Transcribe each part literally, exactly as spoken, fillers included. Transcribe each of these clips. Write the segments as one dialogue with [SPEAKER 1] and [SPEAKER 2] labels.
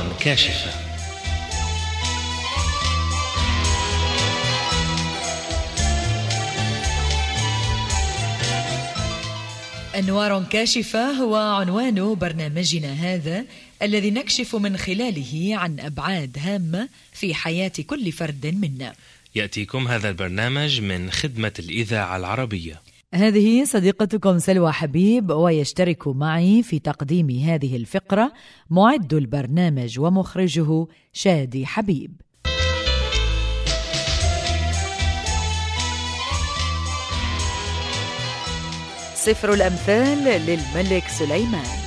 [SPEAKER 1] كاشفة.
[SPEAKER 2] أنوار كاشفة هو عنوان برنامجنا هذا، الذي نكشف من خلاله عن أبعاد هامة في حياة كل فرد منا.
[SPEAKER 1] يأتيكم هذا البرنامج من خدمة الإذاعة العربية.
[SPEAKER 2] هذه صديقتكم سلوى حبيب، ويشترك معي في تقديم هذه الفقرة معد البرنامج ومخرجه شادي حبيب. سفر الأمثال للملك سليمان.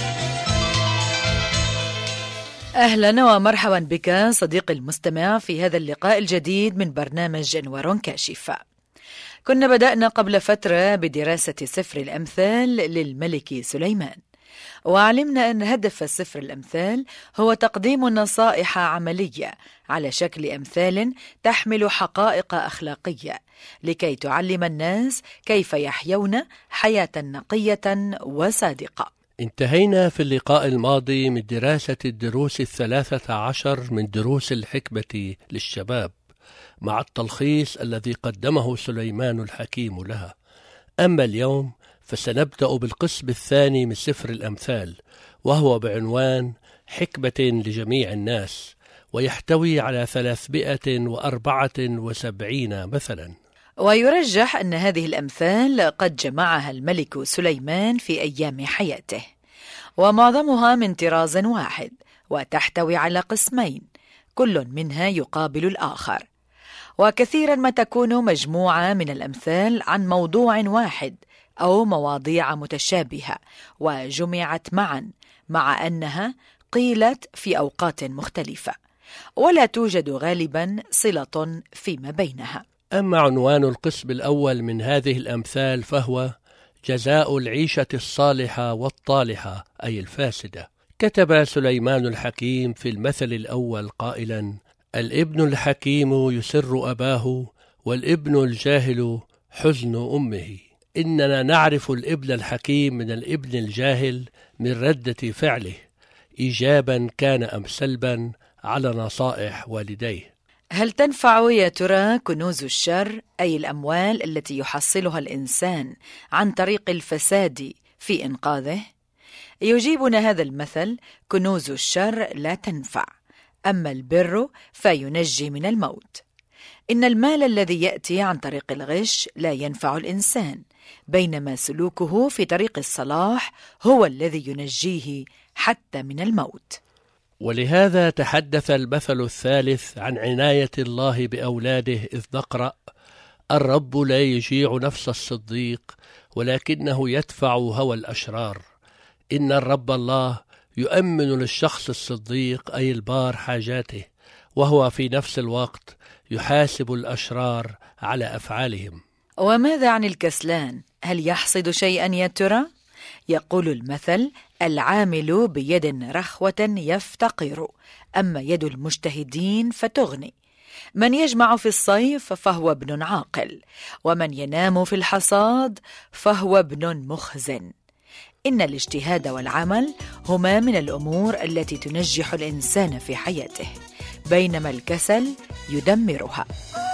[SPEAKER 2] أهلا ومرحبا بك صديقي المستمع في هذا اللقاء الجديد من برنامج أنوار كاشفة. كنا بدأنا قبل فترة بدراسة سفر الأمثال للملك سليمان، وعلمنا أن هدف سفر الأمثال هو تقديم نصائح عملية على شكل أمثال تحمل حقائق أخلاقية لكي تعلم الناس كيف يحيون حياة نقية وصادقة.
[SPEAKER 3] انتهينا في اللقاء الماضي من دراسة الدروس الثلاثة عشر من دروس الحكمة للشباب مع التلخيص الذي قدمه سليمان الحكيم لها. أما اليوم فسنبدأ بالقسم الثاني من سفر الأمثال، وهو بعنوان حكمة لجميع الناس، ويحتوي على ثلاثمائة وأربعة وسبعين مثلا.
[SPEAKER 2] ويرجح أن هذه الأمثال قد جمعها الملك سليمان في أيام حياته، ومعظمها من طراز واحد وتحتوي على قسمين كل منها يقابل الآخر. وكثيرا ما تكون مجموعة من الأمثال عن موضوع واحد أو مواضيع متشابهة وجمعت معا، مع أنها قيلت في أوقات مختلفة، ولا توجد غالبا صلة فيما بينها.
[SPEAKER 3] أما عنوان القسم الأول من هذه الأمثال فهو جزاء العيشة الصالحة والطالحة، أي الفاسدة. كتب سليمان الحكيم في المثل الأول قائلا: الابن الحكيم يسر أباه، والابن الجاهل حزن أمه. إننا نعرف الابن الحكيم من الابن الجاهل من ردة فعله، إيجابا كان أم سلبا، على نصائح والديه.
[SPEAKER 2] هل تنفع يا ترى كنوز الشر، أي الأموال التي يحصلها الإنسان عن طريق الفساد، في إنقاذه؟ يجيبنا هذا المثل: كنوز الشر لا تنفع، أما البر فينجي من الموت. إن المال الذي يأتي عن طريق الغش لا ينفع الإنسان، بينما سلوكه في طريق الصلاح هو الذي ينجيه حتى من الموت.
[SPEAKER 3] ولهذا تحدث المثل الثالث عن عناية الله بأولاده، إذ نقرأ: الرب لا يجيع نفس الصديق، ولكنه يدفع هوى الأشرار. إن الرب الله يؤمن للشخص الصديق، أي البار، حاجاته، وهو في نفس الوقت يحاسب الأشرار على أفعالهم.
[SPEAKER 2] وماذا عن الكسلان؟ هل يحصد شيئا يا ترى؟ يقول المثل: العامل بيد رخوة يفتقر، أما يد المجتهدين فتغني. من يجمع في الصيف فهو ابن عاقل، ومن ينام في الحصاد فهو ابن مخزن. إن الاجتهاد والعمل هما من الأمور التي تنجح الإنسان في حياته، بينما الكسل يدمرها.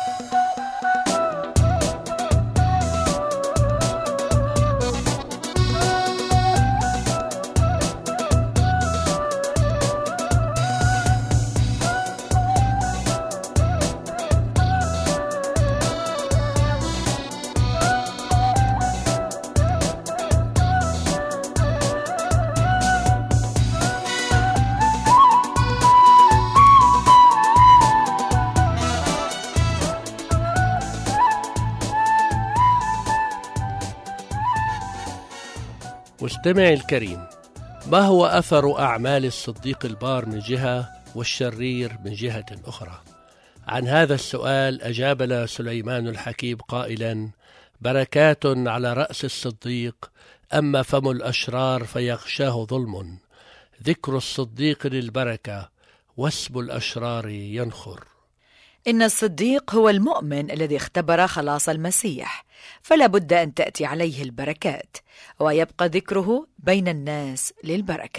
[SPEAKER 3] مستمعي الكريم، ما هو أثر أعمال الصديق البار من جهة والشرير من جهة أخرى؟ عن هذا السؤال أجابنا سليمان الحكيم قائلا: بركات على رأس الصديق، أما فم الأشرار فيغشاه ظلم. ذكر الصديق للبركة، واسم الأشرار ينخر.
[SPEAKER 2] إن الصديق هو المؤمن الذي اختبر خلاص المسيح، فلا بد أن تأتي عليه البركات، ويبقى ذكره بين الناس للبركة.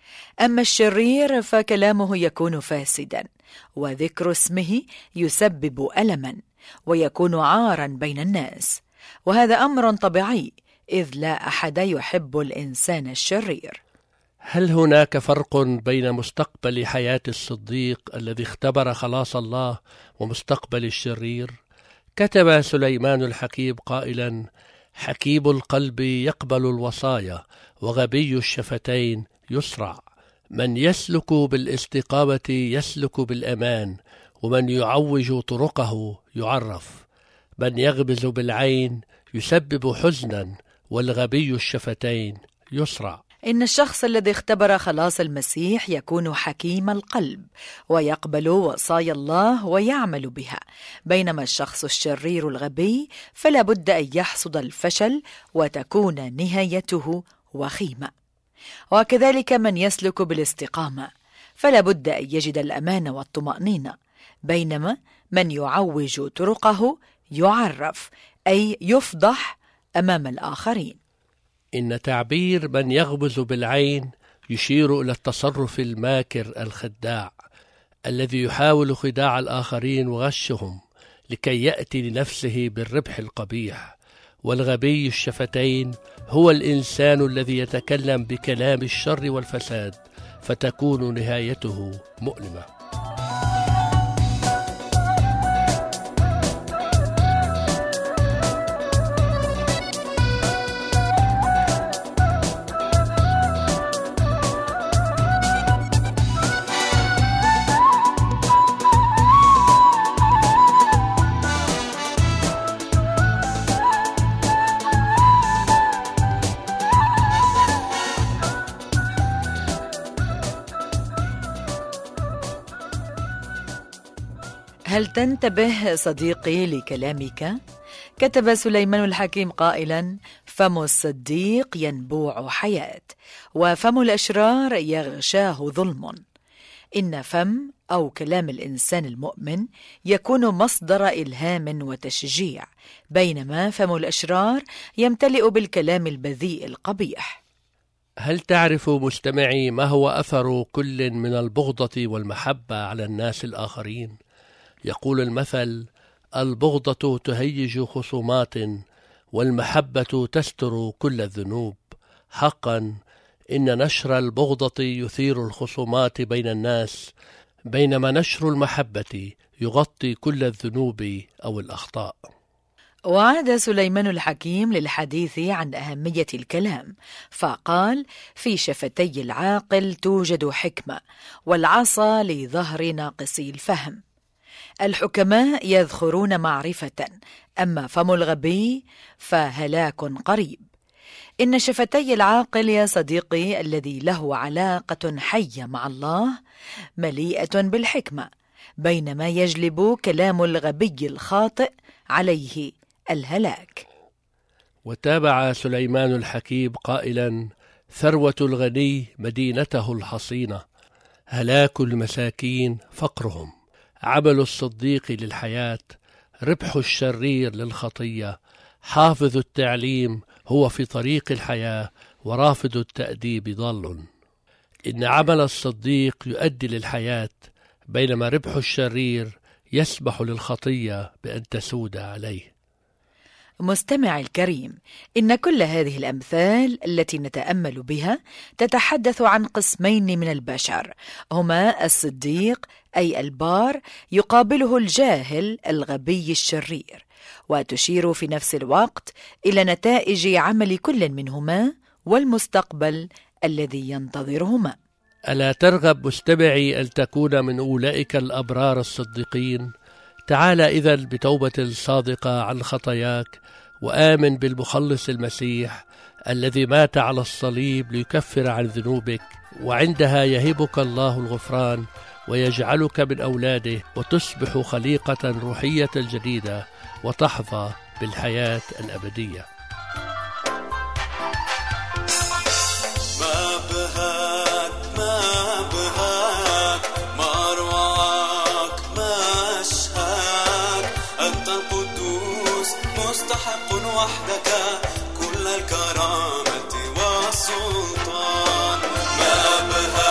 [SPEAKER 2] أما الشرير فكلامه يكون فاسدا، وذكر اسمه يسبب ألما ويكون عارا بين الناس، وهذا أمر طبيعي إذ لا أحد يحب الإنسان الشرير.
[SPEAKER 3] هل هناك فرق بين مستقبل حياة الصديق الذي اختبر خلاص الله ومستقبل الشرير؟ كتب سليمان الحكيم قائلا: حكيم القلب يقبل الوصايا، وغبي الشفتين يسرع. من يسلك بالاستقامة يسلك بالأمان، ومن يعوج طرقه يعرف. من يغمز بالعين يسبب حزنا، والغبي الشفتين يسرع.
[SPEAKER 2] إن الشخص الذي اختبر خلاص المسيح يكون حكيم القلب ويقبل وصايا الله ويعمل بها، بينما الشخص الشرير الغبي فلا بد أن يحصد الفشل وتكون نهايته وخيمة. وكذلك من يسلك بالاستقامة فلا بد أن يجد الأمان والطمأنينة، بينما من يعوج طرقه يعرف، أي يفضح أمام الآخرين.
[SPEAKER 3] إن تعبير من يغمز بالعين يشير إلى التصرف الماكر الخداع الذي يحاول خداع الآخرين وغشهم لكي يأتي لنفسه بالربح القبيح. والغبي الشفتين هو الإنسان الذي يتكلم بكلام الشر والفساد، فتكون نهايته مؤلمة.
[SPEAKER 2] هل تنتبه صديقي لكلامك؟ كتب سليمان الحكيم قائلا: فم الصديق ينبوع حياة، وفم الأشرار يغشاه ظلم. إن فم أو كلام الإنسان المؤمن يكون مصدر إلهام وتشجيع، بينما فم الأشرار يمتلئ بالكلام البذيء القبيح.
[SPEAKER 3] هل تعرف مستمعي ما هو أثر كل من البغضة والمحبة على الناس الآخرين؟ يقول المثل: البغضة تهيج خصومات، والمحبة تستر كل الذنوب. حقا إن نشر البغضة يثير الخصومات بين الناس، بينما نشر المحبة يغطي كل الذنوب أو الأخطاء.
[SPEAKER 2] وعاد سليمان الحكيم للحديث عن أهمية الكلام، فقال: في شفتي العاقل توجد حكمة، والعصا لظهر ناقصي الفهم. الحكماء يذخرون معرفة، أما فم الغبي فهلاك قريب. إن شفتي العاقل يا صديقي الذي له علاقة حية مع الله مليئة بالحكمة، بينما يجلب كلام الغبي الخاطئ عليه الهلاك.
[SPEAKER 3] وتابع سليمان الحكيم قائلا: ثروة الغني مدينته الحصينة، هلاك المساكين فقرهم. عمل الصديق للحياة، ربح الشرير للخطية. حافظ التعليم هو في طريق الحياة، ورافض التأديب ضال. إن عمل الصديق يؤدي للحياة، بينما ربح الشرير يسمح للخطية بأن تسود عليه.
[SPEAKER 2] مستمع الكريم، إن كل هذه الأمثال التي نتأمل بها تتحدث عن قسمين من البشر، هما الصديق أي البار يقابله الجاهل الغبي الشرير، وتشير في نفس الوقت إلى نتائج عمل كل منهما والمستقبل الذي ينتظرهما.
[SPEAKER 3] ألا ترغب مستمعي أن تكون من أولئك الأبرار الصديقين؟ تعال إذن بتوبة صادقة عن خطاياك، وآمن بالمخلص المسيح الذي مات على الصليب ليكفر عن ذنوبك، وعندها يهبك الله الغفران ويجعلك من أولاده، وتصبح خليقة روحية جديدة وتحظى بالحياة الأبدية.
[SPEAKER 4] مستحق وحدك كل الكرامة والسلطان، ما أبهاك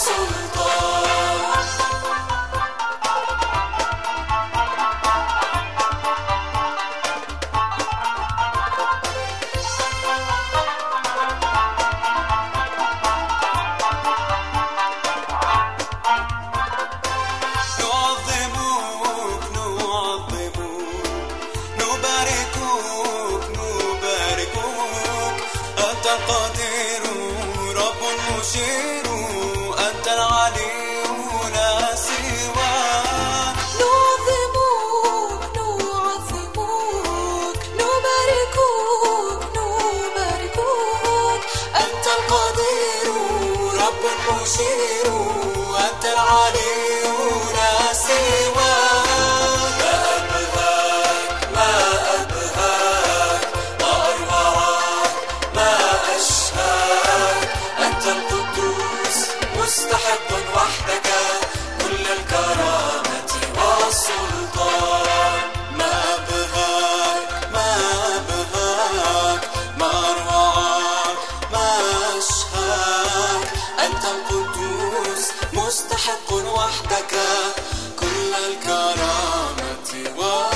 [SPEAKER 4] والسلطان. القدير رب مشير أنت العلي لا سواك.
[SPEAKER 5] نعظمك نعظمك نباركك نباركك
[SPEAKER 4] أنت القدير رب مشير أنت العلي لا سواك. ما أبهاك ما أبهاك ما أروعك ما أشهاك أنت القدوس مستحق وحدك كل الكرامة والسلطان. ما أبهاك ما أبهاك ما أروعك ما أشهاك أنت القدوس مستحق وحدك كل الكرامة والسلطان.